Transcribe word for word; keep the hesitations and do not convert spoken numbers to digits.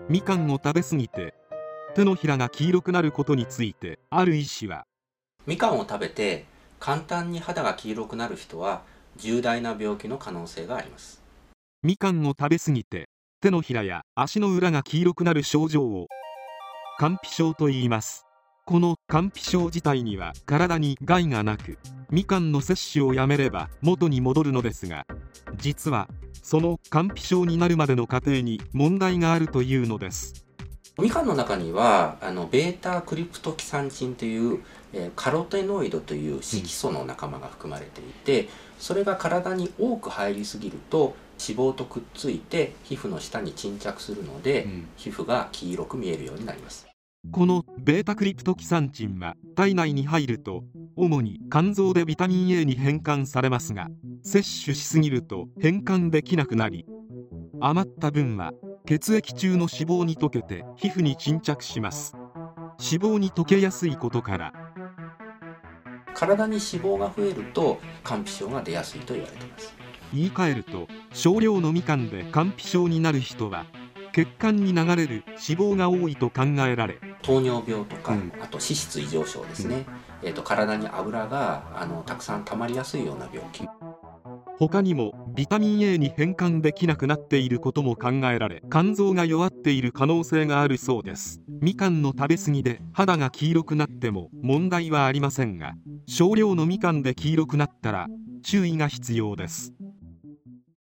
みかんを食べ過ぎて手のひらが黄色くなることについて、ある医師は、 みかんを食べて簡単に肌が黄色くなる人は重大な病気の可能性があります。 みかんを食べ過ぎて手のひらや足の裏が黄色くなる症状を乾皮症と言います。この乾皮症自体には体に害がなく、みかんの摂取をやめれば元に戻るのですが、実はその乾皮症になるまでの過程に問題があるというのです。 みかんの中にはあのベータクリプトキサンチンという、えーカロテノイドという色素の仲間が含まれていて、それが体に多く入りすぎると脂肪とくっついて皮膚の下に沈着するので、うん、皮膚が黄色く見えるようになります。 このベータクリプトキサンチンは体内に入ると主に肝臓でビタミン A に変換されますが、摂取しすぎると変換できなくなり、余った分は血液中の脂肪に溶けて皮膚に沈着します。脂肪に溶けやすいことから体に脂肪が増えると乾皮症が出やすいと言われています。 言い換えると、少量のみかんで乾皮症になる人は血管に流れる脂肪が多いと考えられ、 糖尿病とか、うん、あと脂質異常症ですね、うん、えーと体に油があのたくさん溜まりやすいような病気、 他にもビタミン A に変換できなくなっていることも考えられ、肝臓が弱っている可能性があるそうです。みかんの食べ過ぎで肌が黄色くなっても問題はありませんが、少量のみかんで黄色くなったら注意が必要です。